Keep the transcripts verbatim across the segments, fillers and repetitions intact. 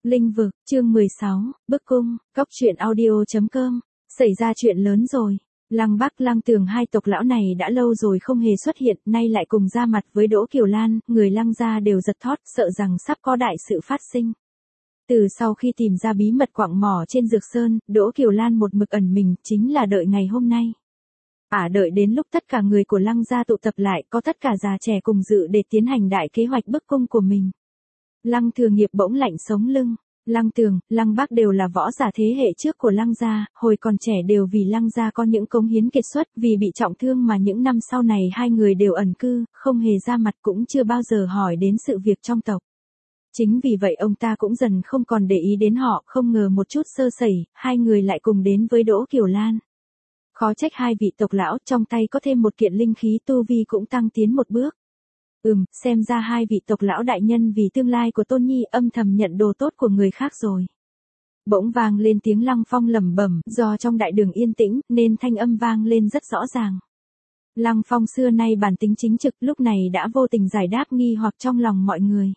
Linh vực, chương mười sáu, bức cung, cóc truyện audio chấm com. Xảy ra chuyện lớn rồi. Lăng Bắc Lăng Tường hai tộc lão này đã lâu rồi không hề xuất hiện, nay lại cùng ra mặt với Đỗ Kiều Lan, người Lăng gia đều giật thót, sợ rằng sắp có đại sự phát sinh. Từ sau khi tìm ra bí mật quặng mỏ trên Dược Sơn, Đỗ Kiều Lan một mực ẩn mình, chính là đợi ngày hôm nay. Ả à, đợi đến lúc tất cả người của Lăng gia tụ tập lại, có tất cả già trẻ cùng dự để tiến hành đại kế hoạch bức cung của mình. Lăng Thừa Nghiệp bỗng lạnh sống lưng. Lăng Tường, Lăng Bác đều là võ giả thế hệ trước của Lăng gia, hồi còn trẻ đều vì Lăng gia có những cống hiến kiệt xuất, vì bị trọng thương mà những năm sau này hai người đều ẩn cư, không hề ra mặt, cũng chưa bao giờ hỏi đến sự việc trong tộc. Chính vì vậy ông ta cũng dần không còn để ý đến họ, không ngờ một chút sơ sẩy, hai người lại cùng đến với Đỗ Kiều Lan. Khó trách hai vị tộc lão trong tay có thêm một kiện linh khí, tu vi cũng tăng tiến một bước. Ừm, xem ra hai vị tộc lão đại nhân vì tương lai của Tôn Nhi âm thầm nhận đồ tốt của người khác rồi. Bỗng vang lên tiếng Lăng Phong lẩm bẩm, do trong đại đường yên tĩnh, nên thanh âm vang lên rất rõ ràng. Lăng Phong xưa nay bản tính chính trực, lúc này đã vô tình giải đáp nghi hoặc trong lòng mọi người.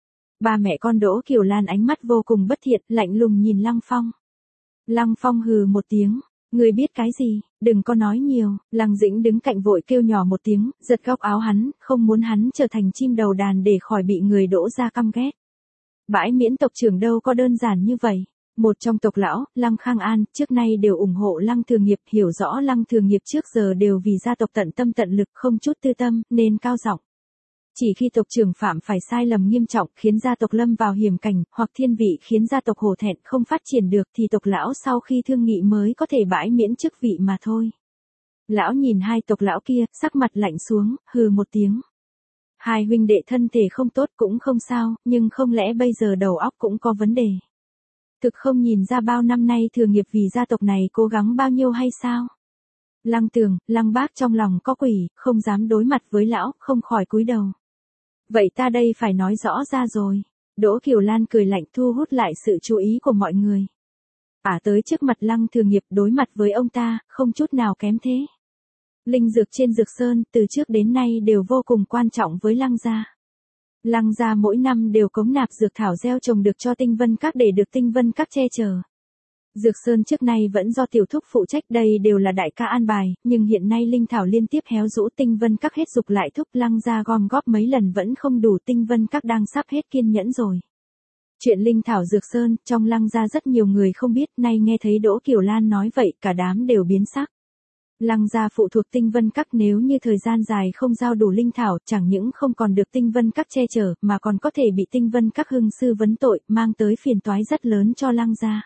Ba mẹ con Đỗ Kiều Lan ánh mắt vô cùng bất thiện, lạnh lùng nhìn Lăng Phong. Lăng Phong hừ một tiếng. Người biết cái gì, đừng có nói nhiều. Lăng Dĩnh đứng cạnh vội kêu nhỏ một tiếng, giật góc áo hắn, không muốn hắn trở thành chim đầu đàn để khỏi bị người Đỗ gia căm ghét. Bãi miễn tộc trưởng đâu có đơn giản như vậy. Một trong tộc lão, Lăng Khang An, trước nay đều ủng hộ Lăng Thừa Nghiệp, hiểu rõ Lăng Thừa Nghiệp trước giờ đều vì gia tộc tận tâm tận lực, không chút tư tâm, nên cao giọng. Chỉ khi tộc trưởng phạm phải sai lầm nghiêm trọng khiến gia tộc lâm vào hiểm cảnh, hoặc thiên vị khiến gia tộc hổ thẹn không phát triển được thì tộc lão sau khi thương nghị mới có thể bãi miễn chức vị mà thôi. Lão nhìn hai tộc lão kia, sắc mặt lạnh xuống, hừ một tiếng. Hai huynh đệ thân thể không tốt cũng không sao, nhưng không lẽ bây giờ đầu óc cũng có vấn đề. Thực không nhìn ra bao năm nay Thừa Nghiệp vì gia tộc này cố gắng bao nhiêu hay sao? Lăng Tường, Lăng Bác trong lòng có quỷ, không dám đối mặt với lão, không khỏi cúi đầu. Vậy ta đây phải nói rõ ra rồi. Đỗ Kiều Lan cười lạnh thu hút lại sự chú ý của mọi người. Ả à, tới trước mặt Lăng Thừa Nghiệp đối mặt với ông ta, không chút nào kém thế. Linh dược trên Dược Sơn từ trước đến nay đều vô cùng quan trọng với Lăng gia. Lăng gia mỗi năm đều cống nạp dược thảo gieo trồng được cho Tinh Vân Các để được Tinh Vân Các che chở. Dược Sơn trước nay vẫn do tiểu thúc phụ trách, đây đều là đại ca an bài, nhưng hiện nay linh thảo liên tiếp héo rũ, Tinh Vân Các hết dục lại thúc, Lăng gia gom góp mấy lần vẫn không đủ, Tinh Vân Các đang sắp hết kiên nhẫn rồi. Chuyện linh thảo Dược Sơn, trong Lăng gia rất nhiều người không biết, nay nghe thấy Đỗ Kiều Lan nói vậy, cả đám đều biến sắc. Lăng gia phụ thuộc Tinh Vân Các, nếu như thời gian dài không giao đủ linh thảo, chẳng những không còn được Tinh Vân Các che chở, mà còn có thể bị Tinh Vân Các hưng sư vấn tội, mang tới phiền toái rất lớn cho Lăng gia.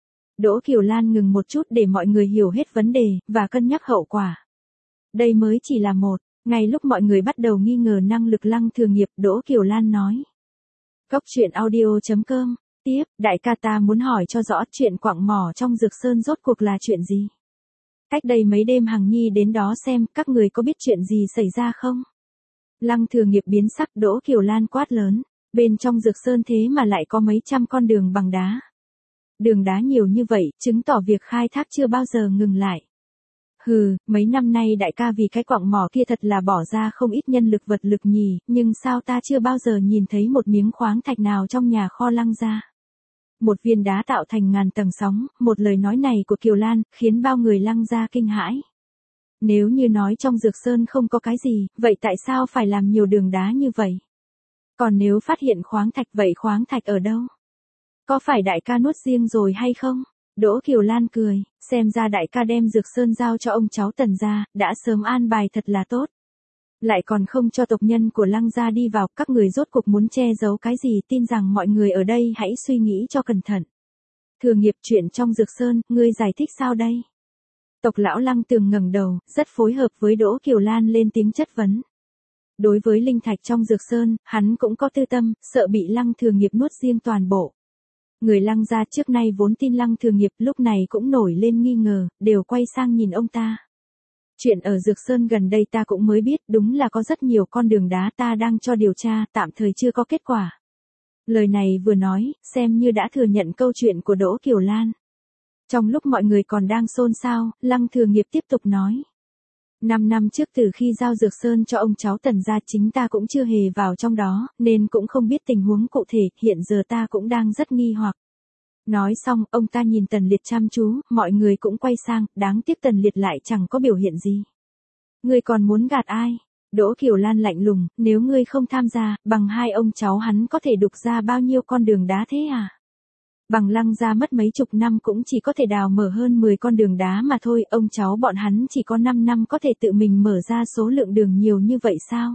Đỗ Kiều Lan ngừng một chút để mọi người hiểu hết vấn đề, và cân nhắc hậu quả. Đây mới chỉ là một, ngay lúc mọi người bắt đầu nghi ngờ năng lực Lăng Thừa Nghiệp, Đỗ Kiều Lan nói. Cóc truyện audio chấm com, tiếp, đại ca ta muốn hỏi cho rõ chuyện quặng mỏ trong Dược Sơn rốt cuộc là chuyện gì. Cách đây mấy đêm Hằng Nhi đến đó xem, các người có biết chuyện gì xảy ra không? Lăng Thừa Nghiệp biến sắc, Đỗ Kiều Lan quát lớn, bên trong Dược Sơn thế mà lại có mấy trăm con đường bằng đá. Đường đá nhiều như vậy, chứng tỏ việc khai thác chưa bao giờ ngừng lại. Hừ, mấy năm nay đại ca vì cái quặng mỏ kia thật là bỏ ra không ít nhân lực vật lực nhỉ, nhưng sao ta chưa bao giờ nhìn thấy một miếng khoáng thạch nào trong nhà kho Lăng gia. Một viên đá tạo thành ngàn tầng sóng, một lời nói này của Kiều Lan, khiến bao người Lăng gia kinh hãi. Nếu như nói trong Dược Sơn không có cái gì, vậy tại sao phải làm nhiều đường đá như vậy? Còn nếu phát hiện khoáng thạch, vậy khoáng thạch ở đâu? Có phải đại ca nuốt riêng rồi hay không? Đỗ Kiều Lan cười, xem ra đại ca đem Dược Sơn giao cho ông cháu Tần gia, đã sớm an bài thật là tốt. Lại còn không cho tộc nhân của Lăng gia đi vào, các người rốt cuộc muốn che giấu cái gì, tin rằng mọi người ở đây hãy suy nghĩ cho cẩn thận. Thừa Nghiệp, chuyện trong Dược Sơn, ngươi giải thích sao đây? Tộc lão Lăng Tường ngẩng đầu, rất phối hợp với Đỗ Kiều Lan lên tiếng chất vấn. Đối với linh thạch trong Dược Sơn, hắn cũng có tư tâm, sợ bị Lăng Thừa Nghiệp nuốt riêng toàn bộ. Người Lăng gia trước nay vốn tin Lăng Thừa Nghiệp, lúc này cũng nổi lên nghi ngờ, đều quay sang nhìn ông ta. Chuyện ở Dược Sơn gần đây ta cũng mới biết, đúng là có rất nhiều con đường đá, ta đang cho điều tra, tạm thời chưa có kết quả. Lời này vừa nói, xem như đã thừa nhận câu chuyện của Đỗ Kiều Lan. Trong lúc mọi người còn đang xôn xao, Lăng Thừa Nghiệp tiếp tục nói. Năm năm trước từ khi giao dược sơn cho ông cháu Tần gia chính ta cũng chưa hề vào trong đó, nên cũng không biết tình huống cụ thể, hiện giờ ta cũng đang rất nghi hoặc. Nói xong, ông ta nhìn Tần Liệt chăm chú, mọi người cũng quay sang, đáng tiếc Tần Liệt lại chẳng có biểu hiện gì. Ngươi còn muốn gạt ai? Đỗ Kiều Lan lạnh lùng, nếu ngươi không tham gia, bằng hai ông cháu hắn có thể đục ra bao nhiêu con đường đá thế à? Bằng Lăng gia mất mấy chục năm cũng chỉ có thể đào mở hơn mười con đường đá mà thôi, ông cháu bọn hắn chỉ có năm năm có thể tự mình mở ra số lượng đường nhiều như vậy sao?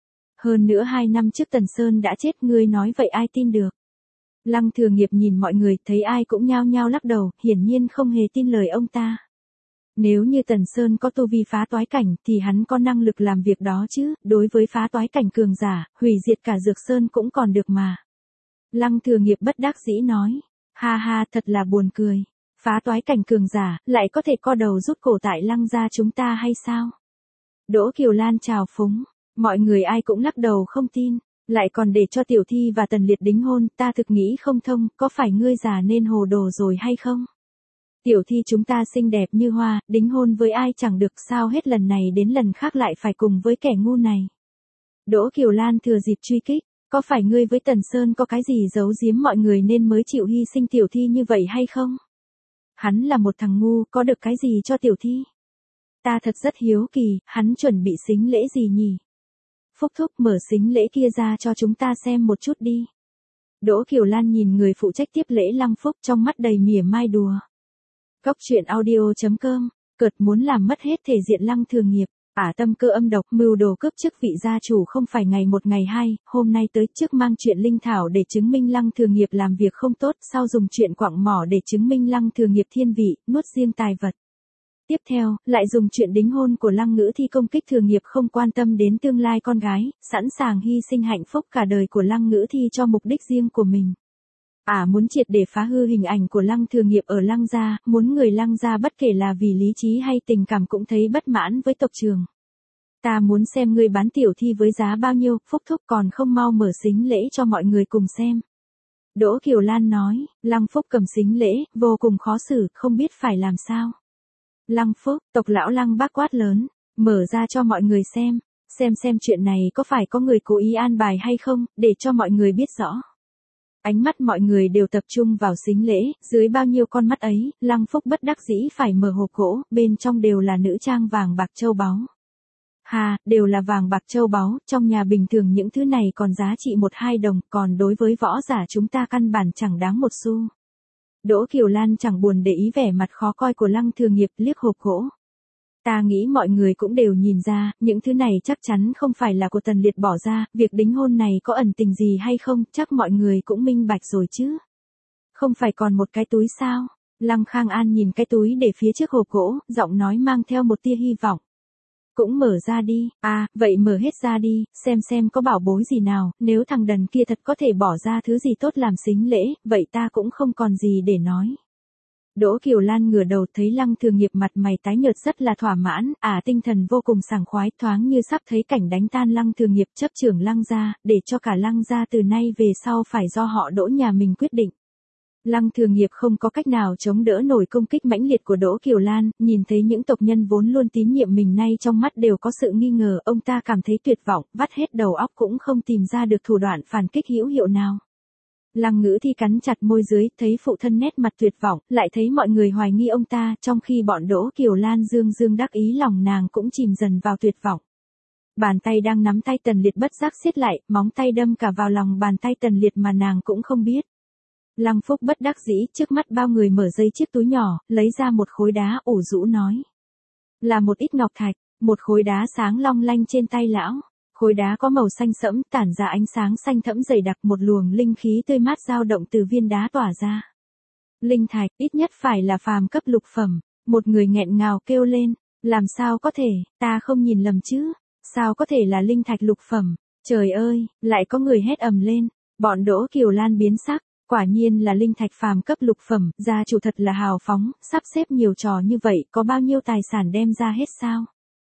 Hơn nữa hai năm trước Tần Sơn đã chết, ngươi nói vậy ai tin được? Lăng Thừa Nghiệp nhìn mọi người, thấy ai cũng nhao nhao lắc đầu, hiển nhiên không hề tin lời ông ta. Nếu như Tần Sơn có tu vi phá toái cảnh thì hắn có năng lực làm việc đó chứ, đối với phá toái cảnh cường giả, hủy diệt cả Dược Sơn cũng còn được mà. Lăng Thừa Nghiệp bất đắc dĩ nói, ha ha, thật là buồn cười. Phá toái cảnh cường giả, lại có thể co đầu rút cổ tại Lăng gia chúng ta hay sao? Đỗ Kiều Lan chào phúng, mọi người ai cũng lắc đầu không tin, lại còn để cho Tiểu Thi và Tần Liệt đính hôn, ta thực nghĩ không thông, có phải ngươi già nên hồ đồ rồi hay không? Tiểu Thi chúng ta xinh đẹp như hoa, đính hôn với ai chẳng được, sao hết lần này đến lần khác lại phải cùng với kẻ ngu này? Đỗ Kiều Lan thừa dịp truy kích, có phải ngươi với Tần Sơn có cái gì giấu giếm mọi người nên mới chịu hy sinh Tiểu Thi như vậy hay không? Hắn là một thằng ngu, có được cái gì cho Tiểu Thi? Ta thật rất hiếu kỳ, hắn chuẩn bị sính lễ gì nhỉ? Phúc thúc mở sính lễ kia ra cho chúng ta xem một chút đi. Đỗ Kiều Lan nhìn người phụ trách tiếp lễ Lăng Phúc trong mắt đầy mỉa mai đùa. Cốc truyện audio chấm com, cợt muốn làm mất hết thể diện Lăng Thừa Nghiệp, ả tâm cơ âm độc, mưu đồ cướp chức vị gia chủ không phải ngày một ngày hai, hôm nay tới trước mang chuyện linh thảo để chứng minh Lăng Thừa Nghiệp làm việc không tốt, sau dùng chuyện quặng mỏ để chứng minh Lăng Thừa Nghiệp thiên vị, nuốt riêng tài vật. Tiếp theo, lại dùng chuyện đính hôn của Lăng Ngữ Thi công kích Thừa Nghiệp không quan tâm đến tương lai con gái, sẵn sàng hy sinh hạnh phúc cả đời của Lăng Ngữ Thi cho mục đích riêng của mình. Ả à, muốn triệt để phá hư hình ảnh của Lăng Thừa Nghiệp ở Lăng gia, muốn người Lăng gia bất kể là vì lý trí hay tình cảm cũng thấy bất mãn với tộc trưởng. Ta muốn xem ngươi bán Tiểu Thi với giá bao nhiêu, Phúc thúc còn không mau mở sính lễ cho mọi người cùng xem. Đỗ Kiều Lan nói, Lăng Phúc cầm sính lễ, vô cùng khó xử, không biết phải làm sao. Lăng Phúc, tộc lão Lăng bác quát lớn, mở ra cho mọi người xem, xem xem chuyện này có phải có người cố ý an bài hay không, để cho mọi người biết rõ. Ánh mắt mọi người đều tập trung vào sính lễ, dưới bao nhiêu con mắt ấy, Lăng Phúc bất đắc dĩ phải mở hộp gỗ, bên trong đều là nữ trang vàng bạc châu báu. Hà, đều là vàng bạc châu báu, trong nhà bình thường những thứ này còn giá trị một hai đồng, còn đối với võ giả chúng ta căn bản chẳng đáng một xu. Đỗ Kiều Lan chẳng buồn để ý vẻ mặt khó coi của Lăng Thừa Nghiệp, liếc hộp gỗ. Ta nghĩ mọi người cũng đều nhìn ra, những thứ này chắc chắn không phải là của Tần Liệt bỏ ra, việc đính hôn này có ẩn tình gì hay không, chắc mọi người cũng minh bạch rồi chứ. Không phải còn một cái túi sao? Lăng Khang An nhìn cái túi để phía trước hộp gỗ, giọng nói mang theo một tia hy vọng. Cũng mở ra đi, à, vậy mở hết ra đi, xem xem có bảo bối gì nào, nếu thằng đần kia thật có thể bỏ ra thứ gì tốt làm sính lễ, vậy ta cũng không còn gì để nói. Đỗ Kiều Lan ngửa đầu thấy Lăng Thừa Nghiệp mặt mày tái nhợt rất là thỏa mãn, à tinh thần vô cùng sảng khoái, thoáng như sắp thấy cảnh đánh tan Lăng Thừa Nghiệp chấp trưởng Lăng gia, để cho cả Lăng gia từ nay về sau phải do họ Đỗ nhà mình quyết định. Lăng Thừa Nghiệp không có cách nào chống đỡ nổi công kích mãnh liệt của Đỗ Kiều Lan, nhìn thấy những tộc nhân vốn luôn tín nhiệm mình nay trong mắt đều có sự nghi ngờ, ông ta cảm thấy tuyệt vọng, vắt hết đầu óc cũng không tìm ra được thủ đoạn phản kích hữu hiệu nào. Lăng Ngữ Thi cắn chặt môi dưới, thấy phụ thân nét mặt tuyệt vọng, lại thấy mọi người hoài nghi ông ta, trong khi bọn Đỗ Kiều Lan dương dương đắc ý lòng nàng cũng chìm dần vào tuyệt vọng. Bàn tay đang nắm tay Tần Liệt bất giác siết lại, móng tay đâm cả vào lòng bàn tay Tần Liệt mà nàng cũng không biết. Lăng Phúc bất đắc dĩ, trước mắt bao người mở dây chiếc túi nhỏ, lấy ra một khối đá, ủ rũ nói. Là một ít ngọc thạch, một khối đá sáng long lanh trên tay lão. Khối đá có màu xanh sẫm, tản ra ánh sáng xanh thẫm dày đặc, một luồng linh khí tươi mát dao động từ viên đá tỏa ra. Linh thạch, ít nhất phải là phàm cấp lục phẩm. Một người nghẹn ngào kêu lên, làm sao có thể, ta không nhìn lầm chứ, sao có thể là linh thạch lục phẩm, trời ơi, lại có người hét ầm lên, bọn Đỗ Kiều Lan biến sắc. Quả nhiên là linh thạch phàm cấp lục phẩm, gia chủ thật là hào phóng, sắp xếp nhiều trò như vậy, có bao nhiêu tài sản đem ra hết sao?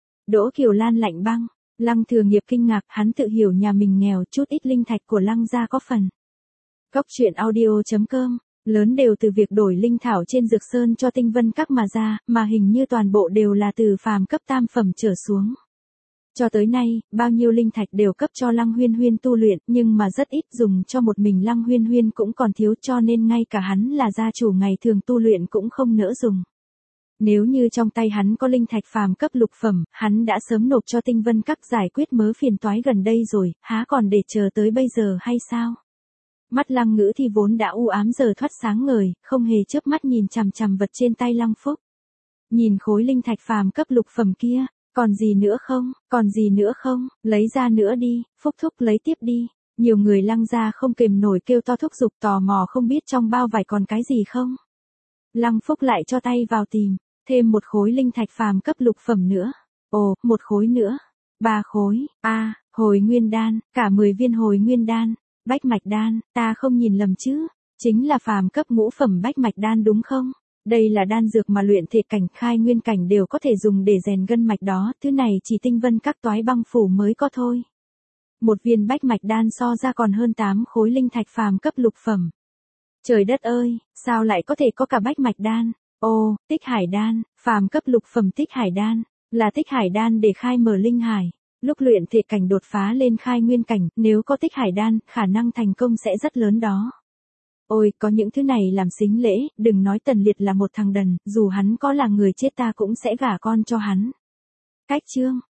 Đỗ Kiều Lan lạnh băng, Lăng Thừa Nghiệp kinh ngạc, hắn tự hiểu nhà mình nghèo, chút ít linh thạch của Lăng gia có phần. Cốc truyện audio chấm com Lớn đều từ việc đổi linh thảo trên dược sơn cho tinh vân các mà ra, mà hình như toàn bộ đều là từ phàm cấp tam phẩm trở xuống. Cho tới nay, bao nhiêu linh thạch đều cấp cho Lăng Huyên Huyên tu luyện, nhưng mà rất ít dùng cho một mình Lăng Huyên Huyên cũng còn thiếu, cho nên ngay cả hắn là gia chủ ngày thường tu luyện cũng không nỡ dùng. Nếu như trong tay hắn có linh thạch phàm cấp lục phẩm, hắn đã sớm nộp cho tinh vân các giải quyết mớ phiền toái gần đây rồi, há còn để chờ tới bây giờ hay sao? Mắt Lăng Ngữ Thi vốn đã u ám giờ thoát sáng ngời, không hề chớp mắt nhìn chằm chằm vật trên tay Lăng Phúc. Nhìn khối linh thạch phàm cấp lục phẩm kia, còn gì nữa không, còn gì nữa không, lấy ra nữa đi, Phúc thúc lấy tiếp đi. Nhiều người Lăng gia không kềm nổi kêu to thúc giục, tò mò không biết trong bao vải còn cái gì không. Lăng Phúc lại cho tay vào tìm, thêm một khối linh thạch phàm cấp lục phẩm nữa. Ồ, một khối nữa, ba khối, a, à, hồi nguyên đan, cả mười viên hồi nguyên đan. Bách mạch đan, ta không nhìn lầm chứ, chính là phàm cấp ngũ phẩm bách mạch đan đúng không? Đây là đan dược mà luyện thể cảnh, khai nguyên cảnh đều có thể dùng để rèn gân mạch đó, thứ này chỉ tinh vân các toái băng phủ mới có thôi. Một viên bách mạch đan so ra còn hơn tám khối linh thạch phàm cấp lục phẩm. Trời đất ơi, sao lại có thể có cả bách mạch đan? Ô, tích hải đan, phàm cấp lục phẩm tích hải đan, là tích hải đan để khai mở linh hải. Lúc luyện thể cảnh đột phá lên khai nguyên cảnh, nếu có tích hải đan, khả năng thành công sẽ rất lớn đó. Ôi, có những thứ này làm sính lễ, đừng nói Tần Liệt là một thằng đần, dù hắn có là người chết ta cũng sẽ gả con cho hắn. Cách chương